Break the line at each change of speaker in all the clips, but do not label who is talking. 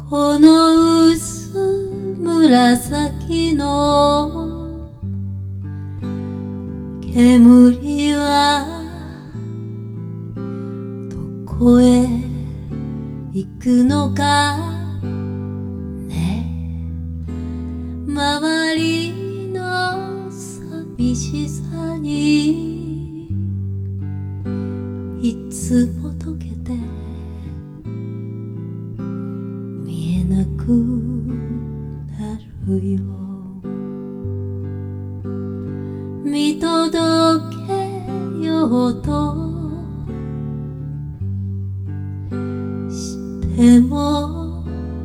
この薄紫の煙はどこへ行くのかね。周りの寂しさにいつも溶けて見えなくなるよ。見届けようとしても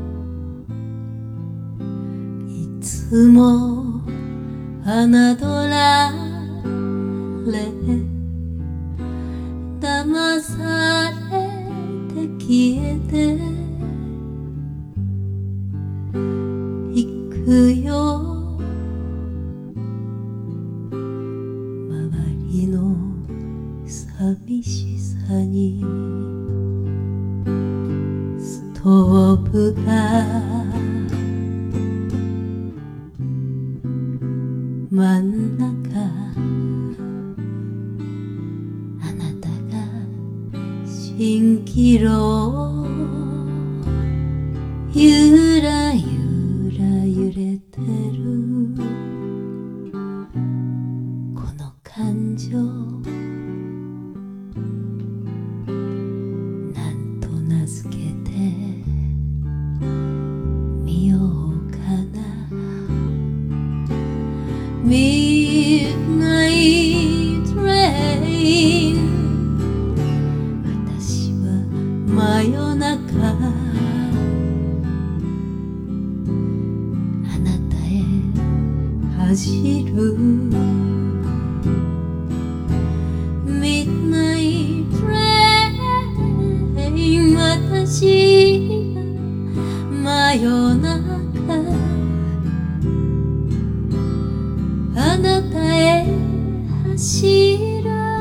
いつも侮られ騙されて消えていくよ。周りの寂しさにストーブが真ん中、あなたが蜃気楼ゆらゆら揺れてるこの感情、なんと名付けてみようかな。Midnight Train、 私は真夜中あなたへ走る。 Midnight Train、 私は真夜中あなたへ走る。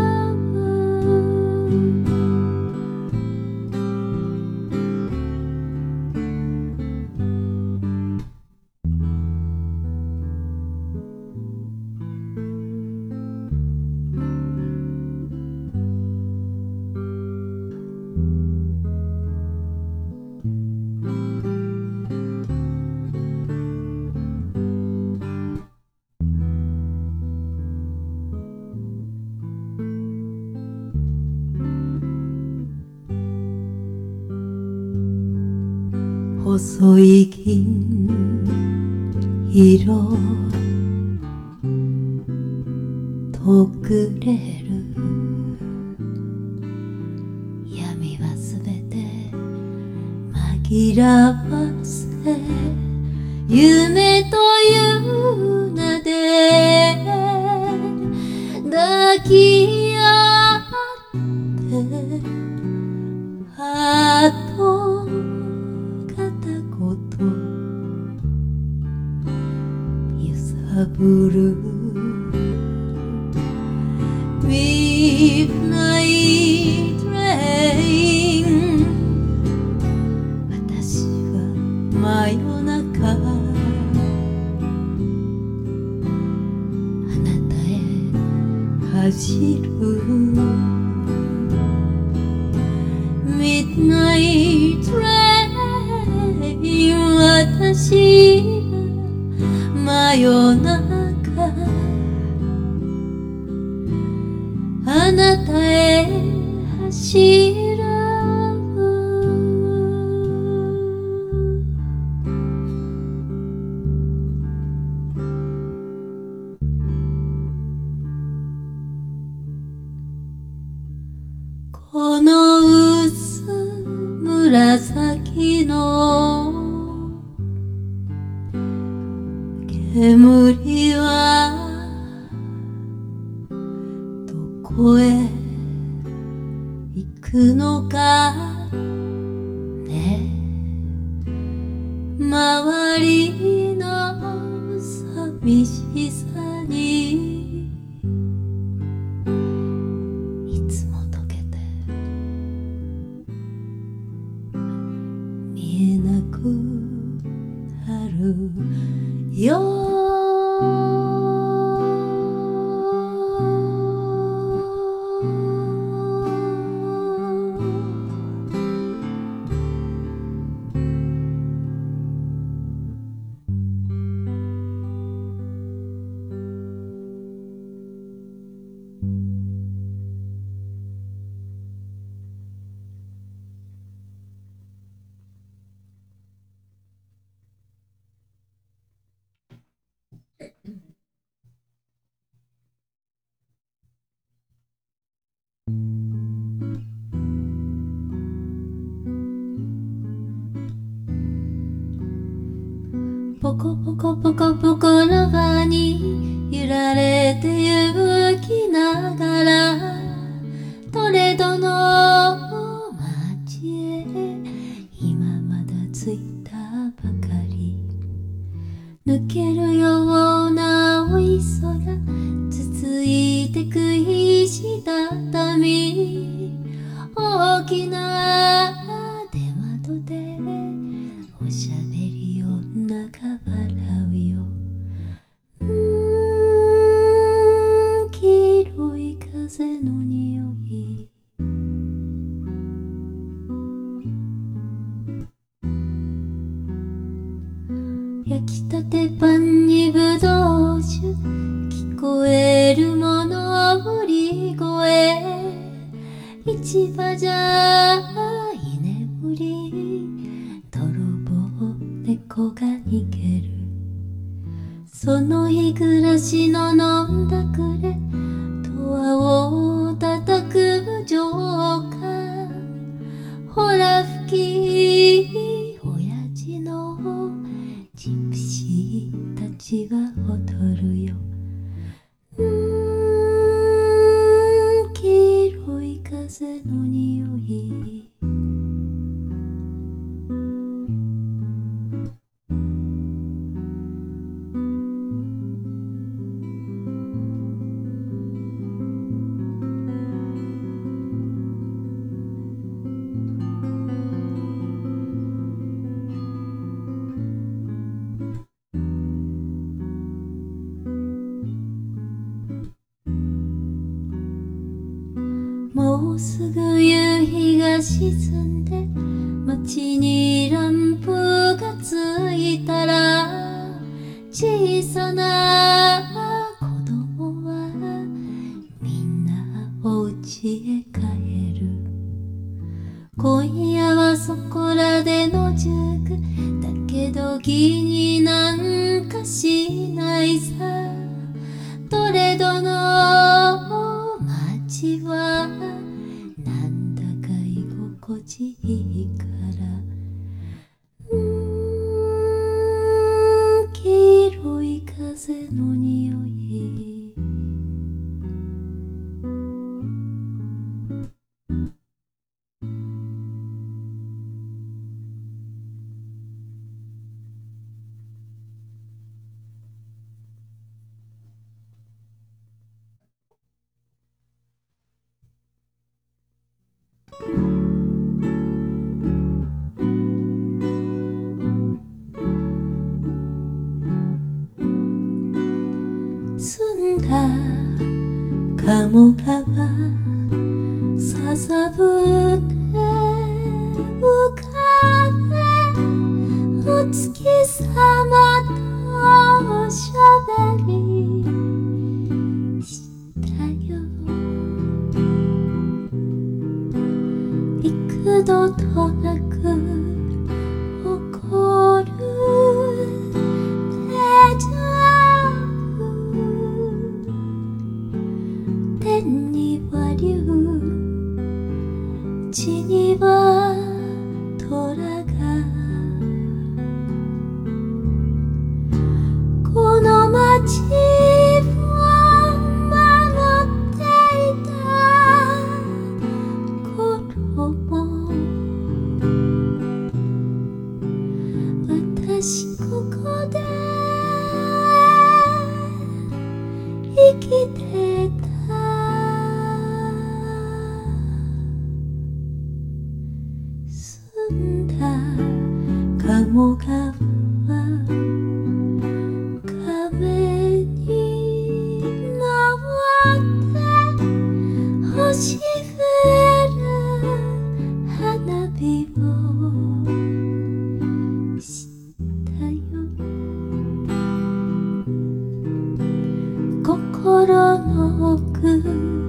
細い銀色とくれる闇はすべて紛らわせ、夢という名で抱き合ってあと揺さぶる Midnight Train、 私は真夜中あなたへ走る。 Midnight Train、 私は真夜中あなたへ走る。この薄紫の煙はどこへ行くのかね。周りの寂しさにいつも溶けて見えなくポコポコポコポコの場に揺られて行きながらトレドの街へ今まだ着いたばかり抜けるような青い空続いてく石畳大きな出窓でおしゃべり女が笑うよ黄色い風の匂い焼きたてパンにぶどう酒聞こえるもの売り声市場じゃ居眠り泥棒猫が逃げるその日暮らしの飲んだくれドアを叩くジョーカーほら吹き親父のジプシーたちが踊るよ黄色い風の匂いもうすぐ夕日が沈んで街にランプがついたら小さな子供はみんなお家へ帰る今夜はそこらで野宿だけど気になんかしないさトレドの街はなんだか居心地いいから黄色い風の匂い澄んだ鴨川笹舟浮かべお月様とおしゃべりしたよ幾度となく起こるデジャブ天には竜地には虎がこの街を守っていた頃も私ここで生きてた澄んだ鴨川壁に登って星降る花火をしたよ心の奥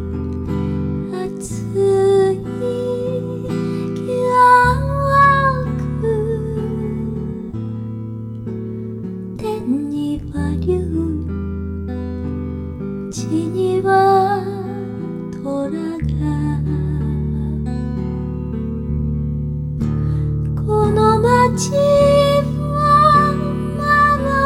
熱い記憶天には竜地には虎がこの街を守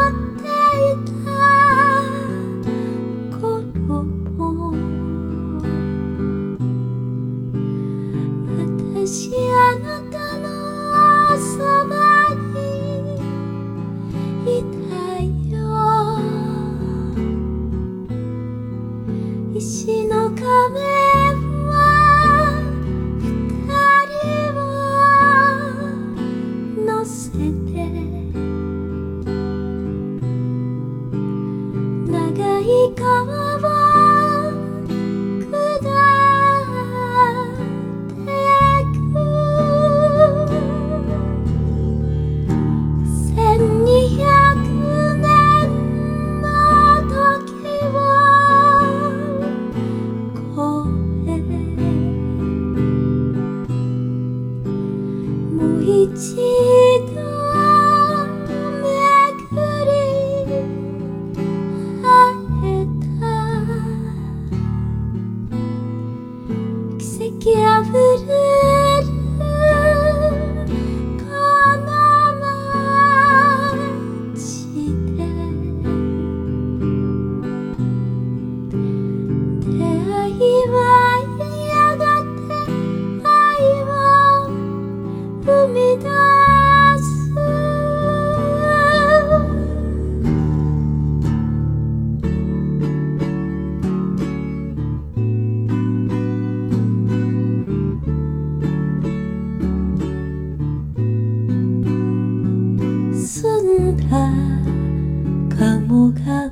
石の壁は二人を乗せて長い川を下ってく1200年の時を越えもう一度巡り会えた奇跡あふれるこの街で出会いはやがて愛を生み出す澄んだ鴨川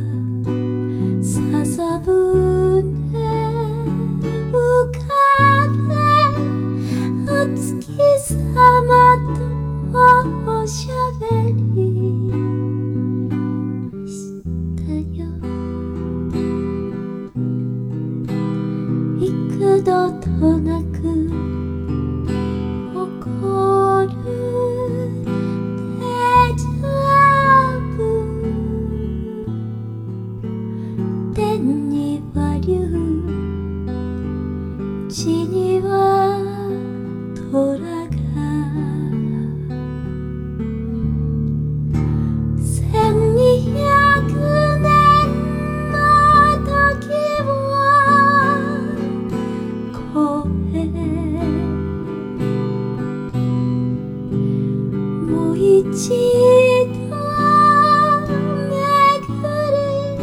笹舟浮かべお月様とおしゃべりしたよ幾度となく起こるデジャブ天には竜地には虎が1200年の時を越えもう一度巡り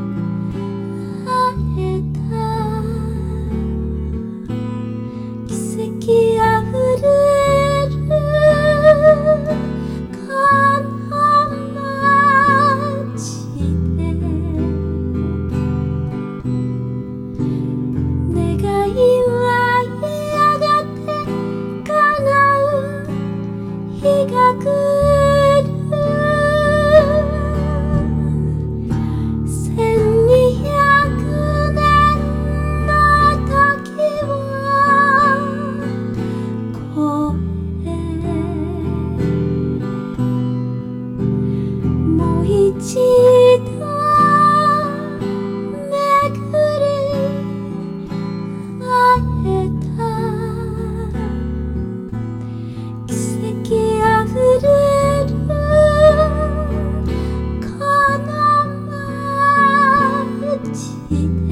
会えた奇跡あふれるこの街で願いはやがて叶う日が来る1200年の時を越えもう一度巡り会えた奇跡あふれるこの街で